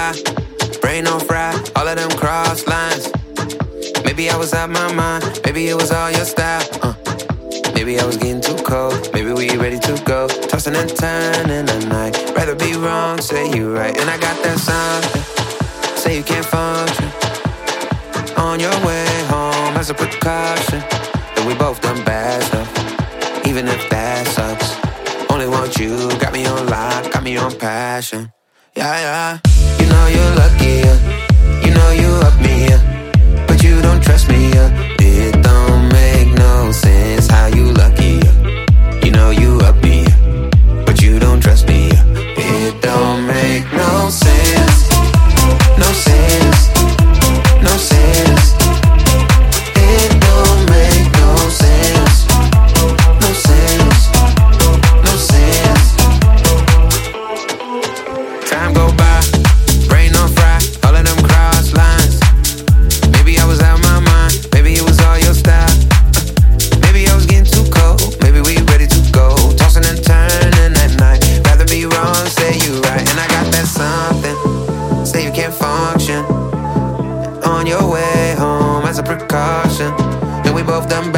by, brain on fry, all of them cross lines. Maybe I was out my mind, maybe it was all your style. Maybe I was getting too cold, maybe we ready to go. Tossing and turning the night, rather be wrong, say you right. And I got that something, say you can't function. On your way home as a precaution, that we both done bad stuff, even if that sucks. Only want you, got me on lock, got me on passion. Yeah, yeah. You know you're lucky, you know you up me, but you don't trust me, it don't make no sense how you lucky, you know you up me, but you don't trust me, it don't make no sense, no sense, no sense, it don't make no sense, no sense, no sense. Time go by, brain on fry, all of them cross lines. Maybe I was out my mind, maybe it was all your style. Maybe I was getting too cold, maybe we ready to go. Tossing and turning at night, rather be wrong, say you right. And I got that something, say you can't function. On your way home as a precaution, and we both done